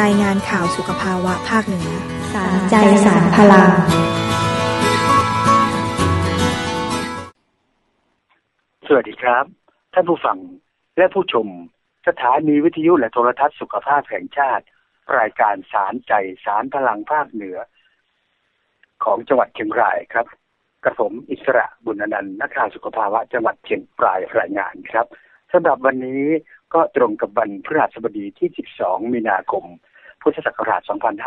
รายงานข่าวสุขภาวะภาคเหนือสารใจสารพลังสวัสดีครับท่านผู้ฟังและผู้ชมสถานีวิทยุและโทรทัศน์สุขภาพแห่งชาติรายการสารใจสารพลังภาคเหนือของจังหวัดเชียงรายครับกระผมอิสระบุญอนันต์นักข่าวสุขภาวะจังหวัดเชียงรายรายงานครับสำหรับวันนี้ก็ตรงกับวันพฤหัสบดีที่12มีนาคมพุทธศักราช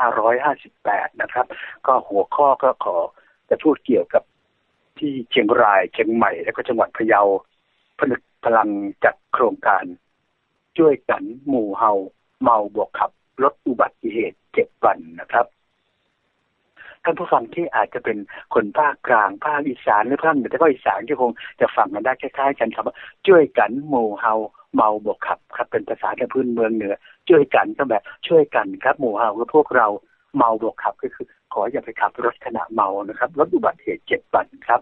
2558นะครับก็หัวข้อก็ขอจะพูดเกี่ยวกับที่เชียงรายเชียงใหม่และก็จังหวัดพะเยาผนึกพลังจัดโครงการช่วยกันหมู่เฮาเมาบวกขับลดอุบัติเหตุ7วันนะครับท่านผู้ฟังที่อาจจะเป็นคนภาคกลางภาคอีสานหรือภาคเหนือแต่ก็อีสานที่คงจะฟังกันได้คล้ายๆกันครับว่าช่วยกันหมู่เฮาเมาบวกขับครับเป็นภาษาในพื้นเมืองเหนือช่วยกันก็แบบช่วยกันครับหมู่เฮาคือพวกเราเมาบวกขับก็คือขออย่าไปขับรถขณะเมานะครับลดอุบัติเหตุ7วันครับ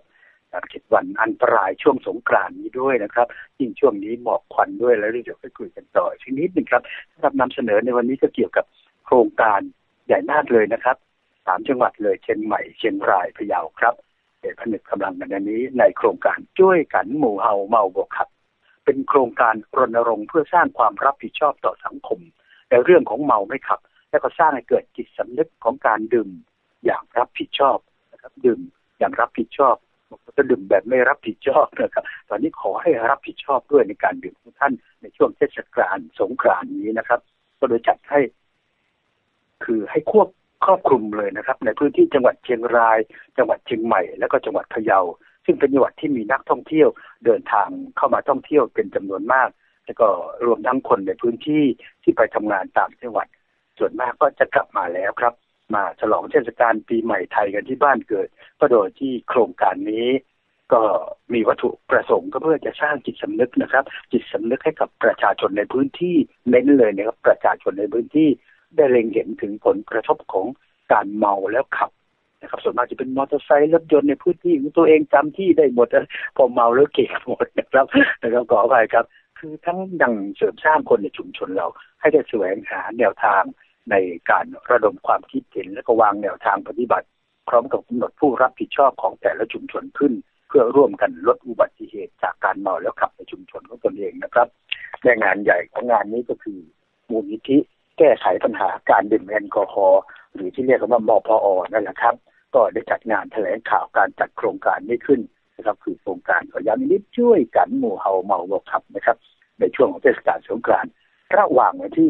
7วันอันตรายช่วงสงกรานต์นี้ด้วยนะครับยิ่งช่วงนี้หมอกควันด้วยแล้วเดี๋ยวไปคุยกันต่อทีนิดนึงครับสำหรับนำเสนอในวันนี้ก็เกี่ยวกับโครงการใหญ่มากเลยนะครับ3จังหวัดเลยเชียงใหม่เชียงรายพะเยาครับผนึกกำลังกันนี้ในโครงการช่วยกันหมู่เฮาเมาบวกขับเป็นโครงการรณรงค์เพื่อสร้างความรับผิดชอบต่อสังคมในเรื่องของเมาไม่ขับและก็สร้างให้เกิดจิตสำนึกของการดื่มอย่างรับผิดชอบนะครับดื่มอย่างรับผิดชอบจะดื่มแบบไม่รับผิดชอบนะครับตอนนี้ขอให้รับผิดชอบด้วยในการดื่มของท่านในช่วงเทศกาลสงกรานต์นี้นะครับก็โดยจัดให้คือให้ครอบคลุมเลยนะครับในพื้นที่จังหวัดเชียงรายจังหวัดเชียงใหม่และก็จังหวัดพะเยาซึ่งเป็นจังหวัดที่มีนักท่องเที่ยวเดินทางเข้ามาท่องเที่ยวเป็นจำนวนมากแล้วก็รวมทั้งคนในพื้นที่ที่ไปทำงานตามจังหวัดส่วนมากก็จะกลับมาแล้วครับมาฉลองเทศกาลปีใหม่ไทยกันที่บ้านเกิดก็โดยที่โครงการนี้ก็มีวัตถุประสงค์ก็เพื่อจะสร้างจิตสำนึกนะครับจิตสำนึกให้กับประชาชนในพื้นที่เน้นเลยนะครับประชาชนในพื้นที่ได้เล็งเห็นถึงผลกระทบของการเมาแล้วขับนะครับส่วนมากจะเป็นมอเตอร์ไซค์รถยนต์ในพื้นที่ของตัวเองจำที่ได้หมดพอเมาแล้วเก่งหมดนะครับขออภัยครับคือทั้งดังเสริมสร้างคนในชุมชนเราให้ได้แสวงหาแนวทางในการระดมความคิดเห็นและก็วางแนวทางปฏิบัติพร้อมกับกำหนดผู้รับผิดชอบของแต่ละชุมชนขึ้นเพื่อร่วมกันลดอุบัติเหตุจากการเมาแล้วขับในชุมชนของตนเองนะครับและงานใหญ่ของงานนี้ก็คือมูลนิธิแก้ไขปัญหาการดื่มแอลกอฮอล์หรือที่เรียกกันว่ามพอ.นั่นแหละครับก็ได้จัดงานแถลงข่าวการจัดโครงการนี้ขึ้นนะครับคือโครงการขอย้ำนิดช่วยกันหมู่เฮาเมาบวกขับนะครับในช่วงของเทศกาลสงกรานต์ระหว่างวันที่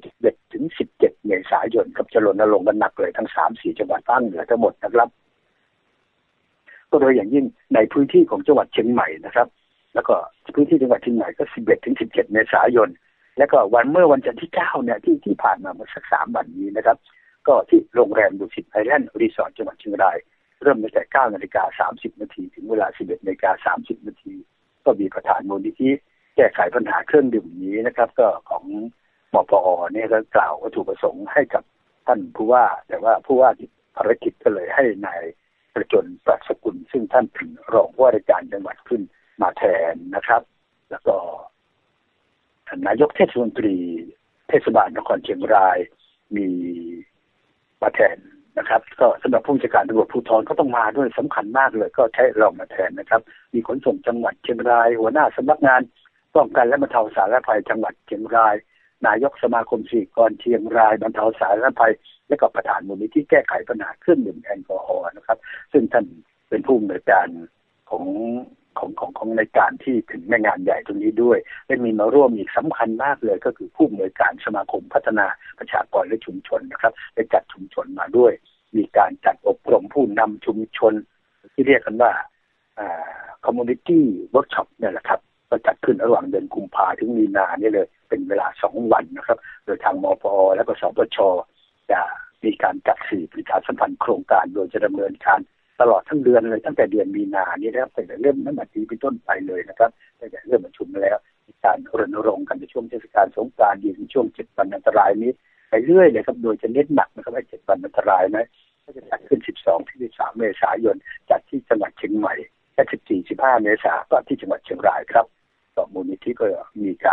11ถึง17เมษายนครับจะรณรงค์กันหนักเลยทั้ง 3-4 จังหวัดภาคเหนือทั้งหมดนะครับก็โดยอย่างยิ่งในพื้นที่ของจังหวัดเชียงใหม่นะครับแล้วก็พื้นที่จังหวัดเชียงใหม่ก็11ถึง17เมษายนแล้วก็เมื่อวันจันทร์ที่9เนี่ยที่ผ่านมาเมื่อสัก3วันนี้นะครับก็ที่โรงแรมดุสิตไอแลนด์รีสอร์ทจังหวัดเชียงรายเริ่มตั้งแต่ 9:30 น.ถึงเวลา 11:30 น.ก็มีประธานมูลนิธิแก้ไขปัญหาเครื่องดื่มนี้นะครับก็ของมปอเนี่ยก็กล่าววัตถุประสงค์ให้กับท่านผู้ว่าแต่ว่าผู้ว่าติดภารกิจก็เลยให้นายประจนปรัชกุลซึ่งท่านเป็นรองผู้ว่าราชการจังหวัดขึ้นมาแทนนะครับแล้วก็นายกเทศมนตรีเทศบาลนครเชียงรายมีมาแทนนะครับก็สำหรับผู้จัดการตำรวจภูธรก็ต้องมาด้วยสำคัญมากเลยก็ใช้เรามาแทนนะครับมีขนส่งจังหวัดเชียงรายหัวหน้าสำนักงานป้องกันและบรรเทาสาธารณภัยจังหวัดเชียงรายนายกสมาคมศิริกรเชียงรายบรรเทาสาธารณภัยและก็ประธานมูลนิธิแก้ไขปัญหาเครื่องดื่มแอลกอฮอล์นะครับซึ่งท่านเป็นผู้อำนวยการของในการที่ถึงในงานใหญ่ตรงนี้ด้วยและมีมาร่วมอีกสำคัญมากเลยก็คือผู้อำนวยการสมาคมพัฒนาประชากรและชุมชนนะครับได้จัดชุมชนมาด้วยมีการจัดอบรมผู้นำชุมชนที่เรียกกันว่าcommunity workshop เนี่ยแหละครับก็จัดขึ้นระหว่างเดือนกุมภาพันธ์ถึงมีนาเนี่ยเลยเป็นเวลา2วันนะครับโดยทางมปอและก็สปชจะมีการจัดสื่อประชาสัมพันธ์โครงการโดยจะดำเนินการตลอดทั้งเดือนเลยตั้งแต่เดือนมีนานี้นะครับตั้งแต่เริ่มตั้งแต่ปีเป็นต้นไปเลยนะครับตั้งแต่เริ่มประชุมแล้วมีการรณรงค์กันในช่วงเทศกาลสงกรานต์ในช่วง7วันอันตรายนี้ไปเรื่อยเลยครับโดยจะเน้นหนักนะครับว่า7วันอันตรายนะก็จะจัดขึ้น12-13 เมษายนจัดที่จังหวัดเชียงใหม่และ14-15 เมษายนก็ที่จังหวัดเชียงรายครับต่อมูลนิธิก็มีการ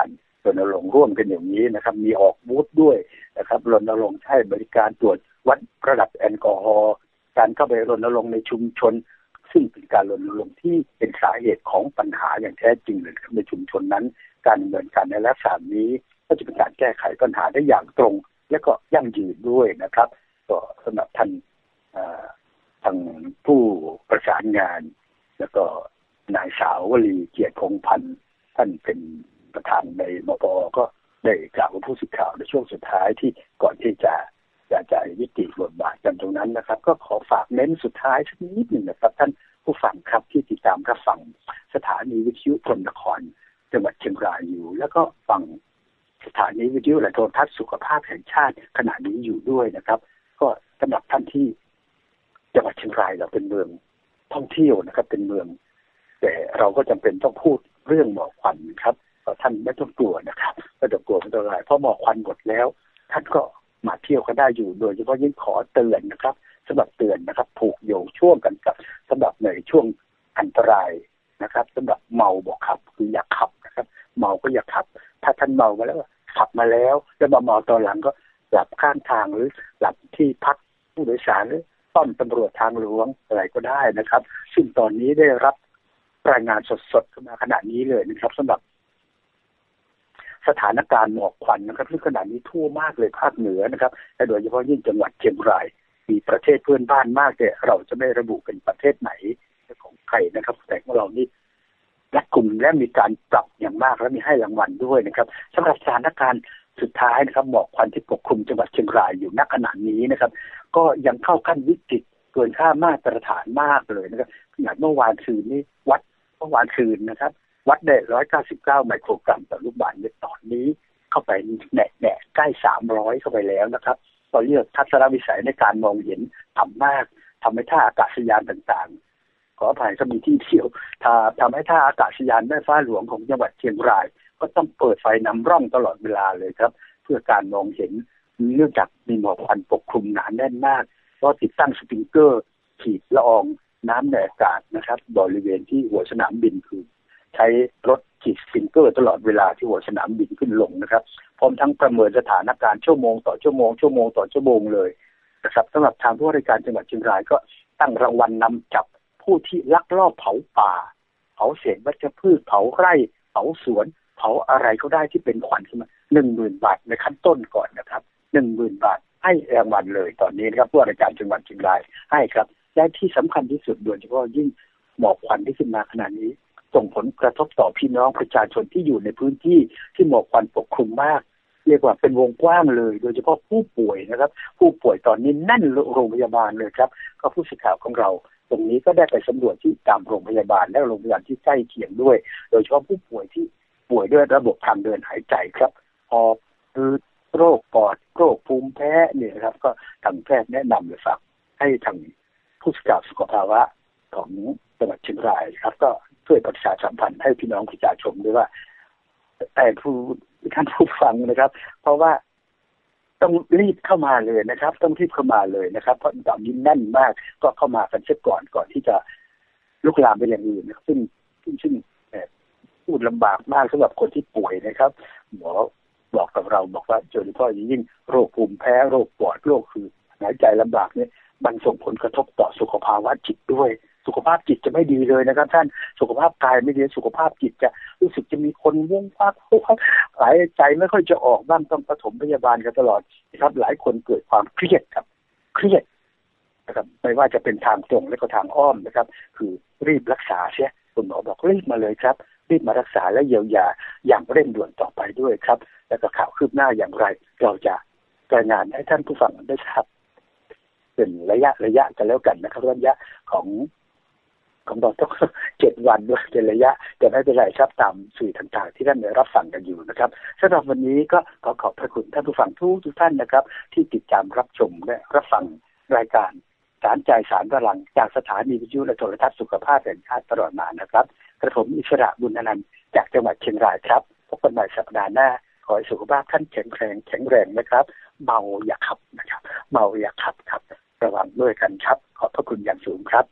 รณรงค์ร่วมกันอย่างนี้นะครับมีออกบูธด้วยนะครับรณรงค์ให้บริการตรวจวัดระดับแอลกอฮอล์การเข้าไปรณรงค์ในชุมชนซึ่งเป็นการรณรงค์ที่เป็นสาเหตุของปัญหาอย่างแท้จริงเลยในชุมชนนั้นการดำเนินการในลักษณะนี้ก็จะเป็นการแก้ไขปัญหาได้อย่างตรงและก็ยั่งยืนด้วยนะครับก็สำหรับท่านทางผู้ประสานงานแล้วก็นายสาววลีเกียรติคงพันธ์ท่านเป็นประธานในมป.ก็ได้กล่าวกับผู้สื่อข่าวในช่วงสุดท้ายที่ก่อนที่จะยุติบทบาทกันตรงนั้นนะครับก็ขอฝากเน้นสุดท้ายสักนิดหนึ่งนะครับท่านผู้ฟังครับที่ติดตามรับฟังสถานีวิทยุพรหมนครจังหวัดเชียงรายอยู่แล้วก็ฟังสถานีวิทยุและโทรทัศน์สุขภาพแห่งชาติขณะนี้อยู่ด้วยนะครับก็สำหรับท่านที่จังหวัดเชียงรายเราเป็นเมืองท่องเที่ยวนะครับเป็นเมืองแต่เราก็จำเป็นต้องพูดเรื่องหมอกควันครับท่านไม่ต้องกลัวนะครับไม่ต้องกลัวไม่ต้องอะไรเพราะหมอกควันหมดแล้วท่านก็มาเที่ยวก็ได้อยู่โดยเฉพาะยิ่งขอเตือนนะครับสำหรับเตือนนะครับผูกโยงช่วงกันกับสำหรับในช่วงอันตรายนะครับสำหรับเมาบอกขับคืออย่าขับนะครับเมาก็อย่าขับถ้าท่านเมามาแล้วขับมาแล้วมาเมาตอนหลังก็หลับข้างทางหรือหลับที่พักผู้โดยสารหรือป้อมตำรวจทางหลวงอะไรก็ได้นะครับซึ่งตอนนี้ได้รับรายงานสดๆเข้ามาขณะนี้เลยนะครับสำหรับสถานการณ์หมอกควันนะครับซึ่งขณะนี้ทั่วมากเลยภาคเหนือนะครับและโดยเฉพาะยิ่งจังหวัดเชียงรายมีประเทศเพื่อนบ้านมากแต่เราจะไม่ระบุเป็นประเทศไหนของใครนะครับแต่ของเรานี่รัดกุมและมีการปรับอย่างมากและมีให้รางวัลด้วยนะครับสำหรับสถานการณ์สุดท้ายนะครับหมอกควันที่ปกคลุมจังหวัดเชียงรายอยู่ณขณะนี้นะครับก็ยังเข้าขั้นวิกฤตเกินค่ามาตรฐานมากเลยนะครับขนาดเมื่อวานคืนนี้วัดเมื่อวานคืนนะครับวัดได้199ไมโครกรัมต่อลูกบาศก์เมตรตอนนี้เข้าไปแหนะใกล้300เข้าไปแล้วนะครับตอนนี้ทัศนวิสัยในการมองเห็นต่ำมากทำให้ท่าอากาศยานต่างๆขออภัยก็มีที่เที่ยวทำให้ท่าอากาศยานแม่ฟ้าหลวงของจังหวัดเชียงรายก็ต้องเปิดไฟนำร่องตลอดเวลาเลยครับเพื่อการมองเห็นเนื่องจากมีหมอกควันปกคลุมหนาแน่นมากก็ติดตั้งสปริงเกอร์ฉีดละอองน้ำในอากาศนะครับบริเวณที่หัวสนามบินคือใช้รถฉีดสปริงเกอร์ตลอดเวลาที่หัวสนามบินขึ้นลงนะครับพร้อมทั้งประเมินสถานการณ์ชั่วโมงต่อชั่วโมงเลยนะครับสำหรับทางผู้ว่าราชการจังหวัดเชียงรายก็ตั้งรางวัลนำจับผู้ที่ลักลอบเผาป่าเผาเศษวัชพืชเผาไร่เผาสวนเผาอะไรก็ได้ที่เป็นควันขึ้นมา 10,000 บาทในขั้นต้นก่อนนะครับ 10,000 บาทให้รางวัลเลยตอนนี้นะครับผู้ว่าราชการจังหวัดเชียงรายให้ครับและที่สำคัญที่สุดโดยเฉพาะยิ่งหมอกควันที่ขึ้นมาขนาดนี้ส่งผลกระทบต่อพี่น้องประชาชนที่อยู่ในพื้นที่ที่หมอกควันปกคลุมมากเรียกว่าเป็นวงกว้างเลยโดยเฉพาะผู้ป่วยนะครับผู้ป่วยตอนนี้แน่นโรงพยาบาลเลยครับก็ผู้สื่อข่าวของเราตรงนี้ก็ได้ไปสำรวจที่ตามโรงพยาบาลและโรงพยาบาลที่ใกล้เคียงด้วยโดยเฉพาะผู้ป่วยที่ป่วยด้วยระบบทางเดินหายใจครับหอบหืดโรคปอดโรคภูมิแพ้เนี่ยครับก็ทางแพทย์แนะนำเลยครับให้ทางผู้สื่อข่าวสุขภาวะของจังหวัดเชียงรายครับก็ช่วยประชาสัมพันธ์ให้พี่น้องประชาชนด้วยว่าแต่ท่านผู้ฟังนะครับเพราะว่าต้องรีบเข้ามาเลยนะครับต้องรีบเข้ามาเลยนะครับเพราะตอนนี้แน่นมากก็เข้ามากันเสียก่อนที่จะลุกลามไปอย่างอื่นซึ่งพูดลำบากมากสำหรับคนที่ป่วยนะครับหมอบอกกับเราบอกว่าโดยเฉพาะยิ่งโรคภูมิแพ้โรคปอดโรคคือหายใจลำบากเนี่ยมันส่งผลกระทบต่อสุขภาวะจิตด้วยสุขภาพจิตจะไม่ดีเลยนะครับท่านสุขภาพกายไม่ดีสุขภาพจิตจะรู้สึกจะมีคนวุ่นวายหายใจไม่ค่อยจะออกบ้างต้องปฐมพยาบาลกันตลอดนะครับหลายคนเกิดความเครียดครับเครียดนะครับไม่ว่าจะเป็นทางตรงและก็ทางอ้อมนะครับคือรีบรักษาเสียคุณหมอบอกรีบมาเลยครับรีบมารักษาและเยียวยาอย่างเร่งด่วนต่อไปด้วยครับแล้วก็ข่าวคืบหน้าอย่างไรเราจะรายงานให้ท่านผู้ฟังได้ทราบเป็นระยะกันแล้วกันนะครับระยะของเราต้อง7 วันด้วยเป็นระยะแต่ไม่เป็นไรครับตามสื่อต่างๆที่ท่านได้รับฟังกันอยู่นะครับสำหรับวันนี้ก็ขอขอบพระคุณท่านผู้ฟังทุกท่านนะครับที่ติดตามรับชมและรับฟังรายการสารใจสารพลังจากสถานีวิทยุและโทรทัศน์สุขภาพแห่งชาติตลอดมานะครับกระผมอิสระบุญอนันต์จากจังหวัดเชียงรายครับพบกันใหม่สัปดาห์หน้าขอให้สุขภาพท่านแข็งแรงนะครับเมาอย่าขับนะครับเมาอย่าขับครับระวังด้วยกันครับขอบพระคุณอย่างสูงครับ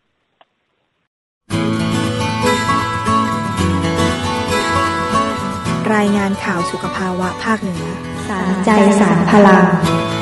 รายงานข่าวสุขภาวะภาคเหนือสารใจสารพลัง